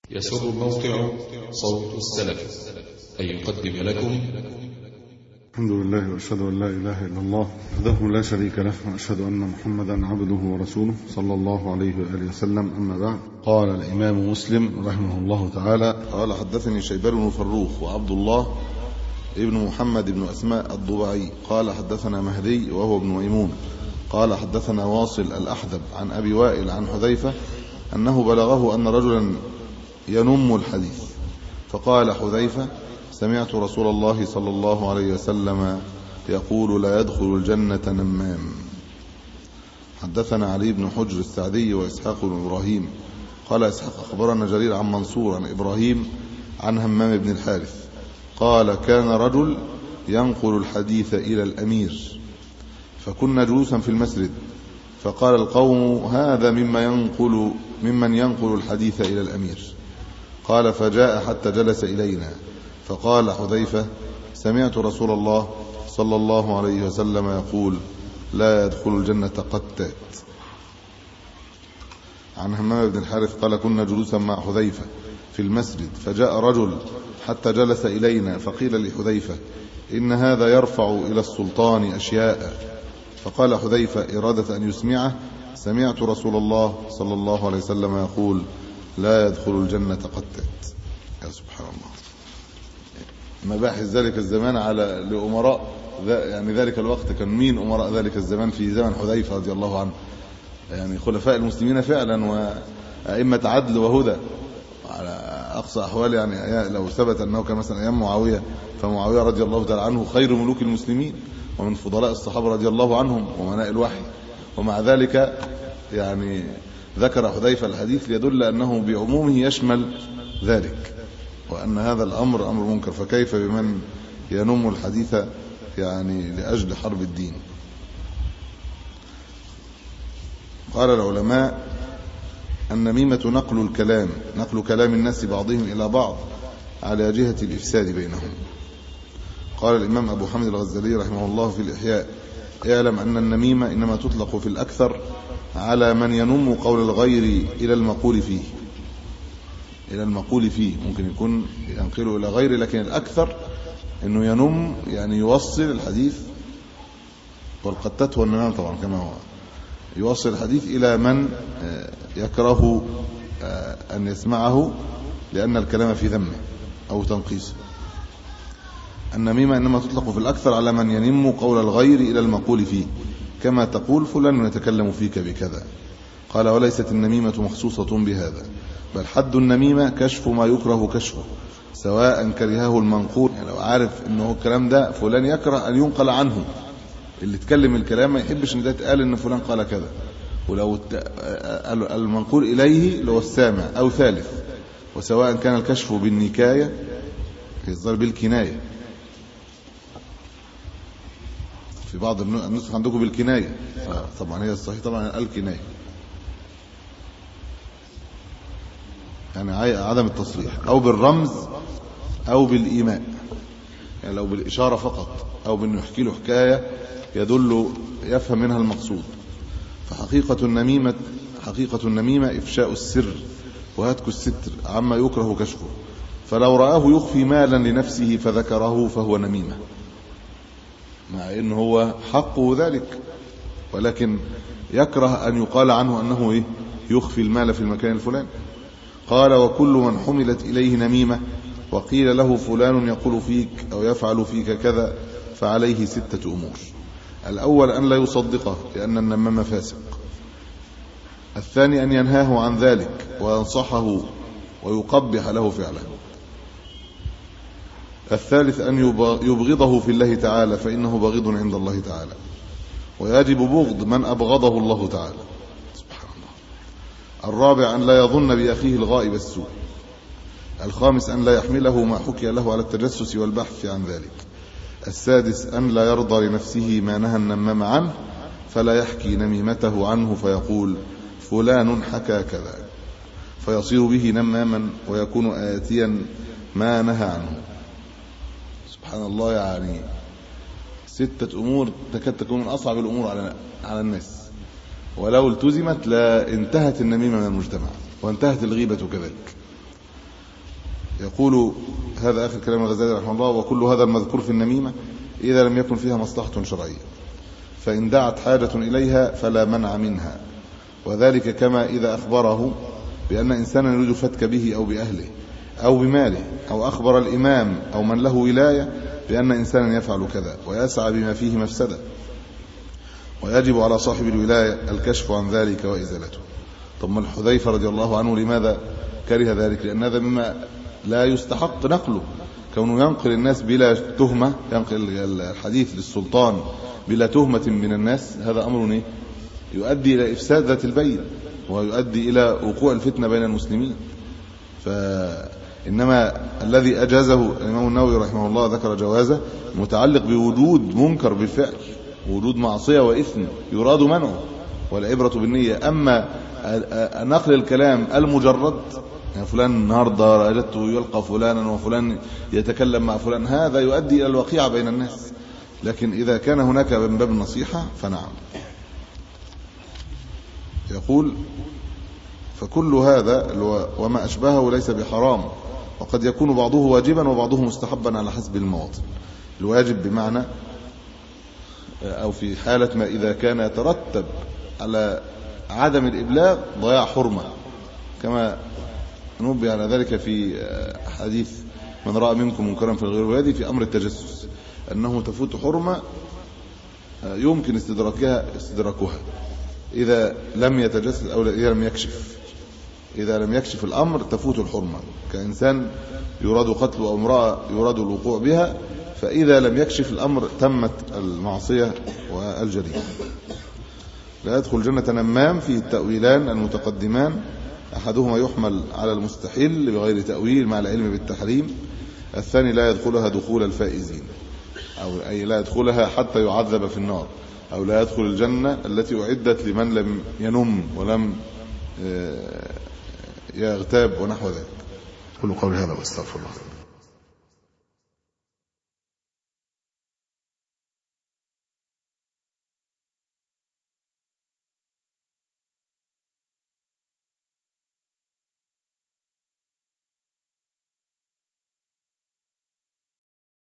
يسر موقع صوت السلف أن يقدم لكم الحمد لله وأشهد أن لا إله إلا الله وحده لا شريك له وأشهد أن محمدا عبده ورسوله صلى الله عليه وآله وسلم. أما بعد، قال الإمام مسلم رحمه الله تعالى: قال حدثني شيبان بن فروخ وعبد الله ابن محمد بن أسماء الضبعي قال حدثنا مهدي وهو ابن ميمون قال حدثنا واصل الأحدب عن أبي وائل عن حذيفة أنه بلغه أن رجلا ينم الحديث، فقال حذيفة: سمعت رسول الله صلى الله عليه وسلم يقول: لا يدخل الجنة نمام. حدثنا علي بن حجر السعدي وإسحاق بن إبراهيم قال إسحاق أخبرنا جرير عن منصور عن إبراهيم عن همام بن الحارث قال: كان رجل ينقل الحديث إلى الأمير، فكنا جلوسا في المسجد، فقال القوم: هذا ممن ينقل الحديث إلى الأمير. قال: فجاء حتى جلس إلينا، فقال حذيفة: سمعت رسول الله صلى الله عليه وسلم يقول: لا يدخل الجنة قتات. عن همام بن الحارث قال: كنا جلوسا مع حذيفة في المسجد، فجاء رجل حتى جلس إلينا، فقيل لحذيفة: إن هذا يرفع إلى السلطان أشياء. فقال حذيفة إرادة أن يسمعه: سمعت رسول الله صلى الله عليه وسلم يقول: لا يدخل الجنة قتات. يا سبحان الله، مباحث ذلك الزمان على لأمراء يعني ذلك الوقت. كان مين أمراء ذلك الزمان في زمن حذيفة رضي الله عنه؟ يعني خلفاء المسلمين فعلا وأئمة عدل وهدى على أقصى أحوال. يعني لو ثبت أنه كان مثلا أيام معاوية، فمعاوية رضي الله تعالى عنه خير ملوك المسلمين ومن فضلاء الصحابة رضي الله عنهم ومناء الوحي، ومع ذلك يعني ذكر حذيفة الحديث ليدل أنه بعمومه يشمل ذلك، وأن هذا الأمر أمر منكر، فكيف بمن ينم الحديث يعني لأجل حرب الدين. قال العلماء: النميمة نقل كلام الناس بعضهم إلى بعض على جهة الإفساد بينهم. قال الإمام أبو حامد الغزالي رحمه الله في الإحياء: اعلم أن النميمة إنما تطلق في الأكثر على من ينم قول الغير إلى المقول فيه. ممكن يكون ينقله إلى غيره، لكن الأكثر أنه ينم يعني يوصل الحديث، والقتات هو النمام طبعا كما هو، يوصل الحديث إلى من يكره أن يسمعه لأن الكلام في ذمه أو تنقيصه. النميمة إنما تطلق في الأكثر على من ينم قول الغير إلى المقول فيه، كما تقول: فلان يتكلم فيك بكذا. قال: وليست النميمة مخصوصة بهذا، بل حد النميمة كشف ما يكره كشفه، سواء كرهه المنقول. يعني لو عارف انه الكلام ده فلان يكره ان ينقل عنه، اللي اتكلم الكلام ما يحبش ان ده يتقال ان فلان قال كذا، ولو المنقول اليه اللي هو السامع او ثالث، وسواء كان الكشف بالنكاية يصدر بالكناية. في بعض النسخ عندكم بالكناية، طبعا هي الصحيح طبعا الكناية، يعني عدم التصريح، او بالرمز او بالايماء. يعني لو بالاشاره فقط او بانه يحكي له حكايه يدل يفهم منها المقصود. فحقيقه النميمه افشاء السر وهتك الستر عما يكره كشفه، فلو رآه يخفي مالا لنفسه فذكره فهو نميمه، مع انه هو حقه ذلك، ولكن يكره ان يقال عنه انه يخفي المال في المكان الفلاني. قال: وكل من حملت إليه نميمة وقيل له فلان يقول فيك أو يفعل فيك كذا فعليه 6 أمور. الأول أن لا يصدقه لأن النمام فاسق. الثاني أن ينهاه عن ذلك وينصحه ويقبح له فعله. الثالث أن يبغضه في الله تعالى فإنه بغيض عند الله تعالى، ويجب بغض من أبغضه الله تعالى. الرابع أن لا يظن بأخيه الغائب السوء. الخامس أن لا يحمله ما حكي له على التجسس والبحث عن ذلك. السادس أن لا يرضى لنفسه ما نهى النمام عنه فلا يحكي نميمته عنه فيقول: فلان حكى كذا، فيصير به نماما ويكون آتيا ما نهى عنه. سبحان الله، يعني 6 أمور تكاد تكون من أصعب الأمور على الناس، ولو التزمت لا انتهت النميمة من المجتمع وانتهت الغيبة كذلك. يقول هذا آخر كلام الغزالي رحمه الله: وكل هذا المذكور في النميمة إذا لم يكن فيها مصلحة شرعية، فإن دعت حاجة إليها فلا منع منها، وذلك كما إذا أخبره بأن إنسانا يريد فتك به أو بأهله أو بماله، أو أخبر الإمام أو من له ولاية بأن إنسانا يفعل كذا ويسعى بما فيه مفسدة، ويجب على صاحب الولاية الكشف عن ذلك وإزالته. طب ما حذيفة رضي الله عنه لماذا كره ذلك؟ لأن هذا مما لا يستحق نقله، كونه ينقل الناس بلا تهمة، ينقل الحديث للسلطان بلا تهمة من الناس، هذا أمر يؤدي إلى إفساد ذات البين ويؤدي إلى وقوع الفتنة بين المسلمين. فإنما الذي أجازه الإمام النووي رحمه الله ذكر جوازه متعلق بوجود منكر بالفعل، وجود معصية وإثم يراد منعه، والعبرة بالنية. أما نقل الكلام المجرد، يعني فلان النهارده رأيته يلقى فلانا وفلان يتكلم مع فلان، هذا يؤدي إلى الوقيعة بين الناس. لكن إذا كان هناك من باب النصيحة فنعم. يقول: فكل هذا وما أشبهه ليس بحرام، وقد يكون بعضه واجبا وبعضه مستحبا على حسب المواطن. الواجب بمعنى أو في حالة ما إذا كان يترتب على عدم الإبلاغ ضياع حرمة، كما نبه على ذلك في حديث من رأى منكم منكرا في الغير ويدي في أمر التجسس، أنه تفوت حرمة يمكن استدراكها إذا لم يتجسس أو إذا لم يكشف. إذا لم يكشف الأمر تفوت الحرمة، كإنسان يراد قتله أو امرأة يراد الوقوع بها، فإذا لم يكشف الأمر تمت المعصية والجريمة. لا يدخل جنة نمام فيه التأويلان المتقدمان، أحدهما يحمل على المستحيل بغير تأويل مع العلم بالتحريم، الثاني لا يدخلها دخول الفائزين، أو أي لا يدخلها حتى يعذب في النار، أو لا يدخل الجنة التي أعدت لمن لم ينم ولم يغتاب ونحو ذلك. كل قول هذا واستغفر الله.